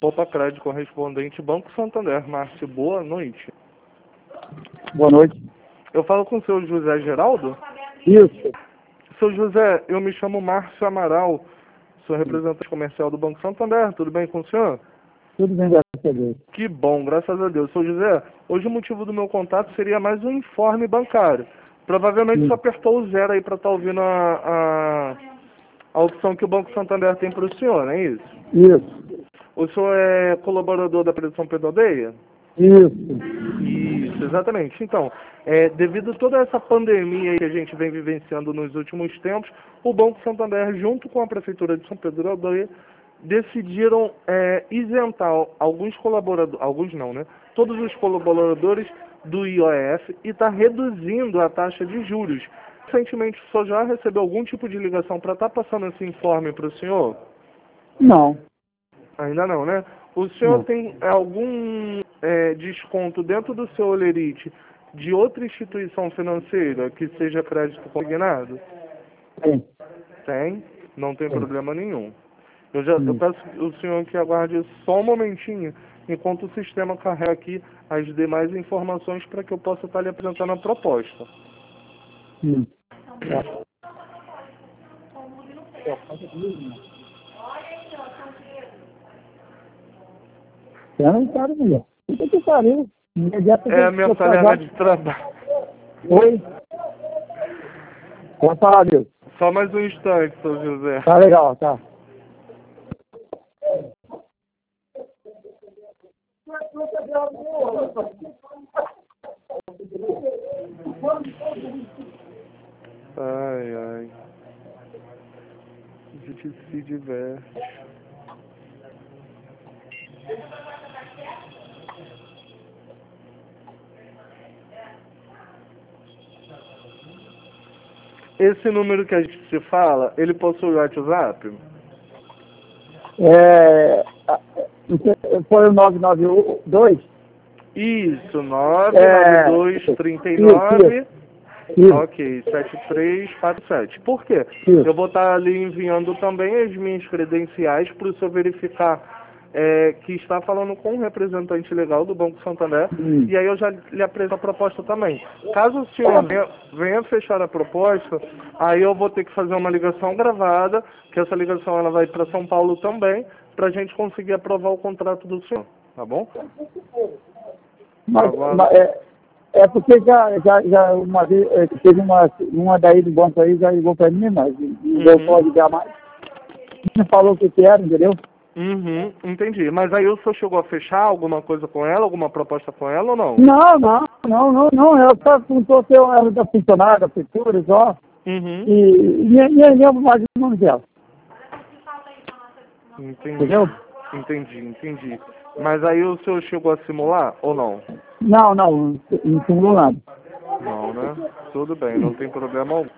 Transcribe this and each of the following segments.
Poupa Crédito correspondente Banco Santander. Márcio, boa noite. Boa noite. Eu falo com o seu José Geraldo? Isso. Seu José, eu me chamo Márcio Amaral, sou representante comercial do Banco Santander. Tudo bem com o senhor? Tudo bem, graças a Deus. Que bom, graças a Deus. Seu José, hoje o motivo do meu contato seria mais um informe bancário. Provavelmente você apertou o 0 aí para estar ouvindo a opção que o Banco Santander tem para o senhor, não é isso? Isso. O senhor é colaborador da Previsão Pedro Aldeia? Isso. Isso, exatamente. Então, devido a toda essa pandemia aí que a gente vem vivenciando nos últimos tempos, o Banco Santander, junto com a Prefeitura de São Pedro da Aldeia, decidiram isentar alguns colaboradores, alguns não, né? Todos os colaboradores do IOF e está reduzindo a taxa de juros. Recentemente, o senhor já recebeu algum tipo de ligação para estar passando esse informe para o senhor? Não. Ainda não, né? O senhor Não. tem algum desconto dentro do seu Olerite de outra instituição financeira que seja crédito consignado? Tem. Tem? Não tem Tem. problema nenhum. Eu peço o senhor que aguarde só um momentinho, enquanto o sistema carrega aqui as demais informações para que eu possa estar lhe apresentando a proposta. Eu não quero, mulher. Puta que pariu. É a minha colega de trabalho. Oi? Pode falar, Deus. Só mais um instante, seu José. Tá legal, tá. Ai, ai. A gente se diverte. Esse número que a gente se fala, ele possui o WhatsApp? Foi o 992? Isso, 99239. Isso. Ok, 7347. Por quê? Isso. Eu vou estar ali enviando também as minhas credenciais para o senhor verificar que está falando com um representante legal do Banco Santander, e aí eu já lhe apresento a proposta também. Caso o senhor venha fechar a proposta, aí eu vou ter que fazer uma ligação gravada, que essa ligação ela vai para São Paulo também, para a gente conseguir aprovar o contrato do senhor, tá bom? Mas porque já uma vez teve uma daí do banco aí, já ligou para mim, mas não pode ligar mais. Não falou o que era, entendeu? Entendi. Mas aí o senhor chegou a fechar alguma coisa com ela, alguma proposta com ela ou não? Não. Ela só perguntou se eu era da funcionária, da prefeitura, só. E nem lembro mais o nome dela. Entendi. Entendeu? Entendi. Mas aí o senhor chegou a simular ou não? Não simulou nada. Não, né? Tudo bem, não tem problema algum.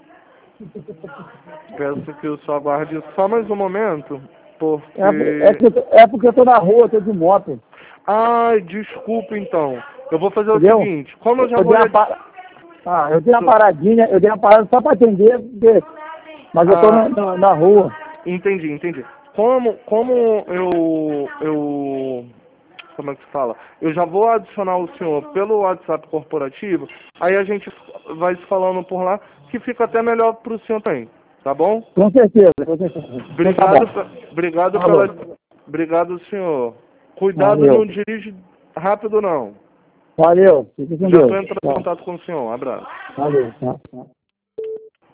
Peço que o senhor aguarde só mais um momento, porque... É porque eu tô na rua, tô de moto. Ai, desculpa então. Eu vou fazer Entendeu? o seguinte, como eu já vou... Eu dei uma paradinha, só para atender, mas eu tô na rua. Entendi. Como eu como é que se fala? Eu já vou adicionar o senhor pelo WhatsApp corporativo, aí a gente vai se falando por lá, que fica até melhor para o senhor também, tá bom? Com certeza. Obrigado, senhor. Cuidado, Valeu. não dirige rápido não. Valeu. Fique com Já Deus. estou entrando em contato com o senhor. Um abraço. Valeu. Tá.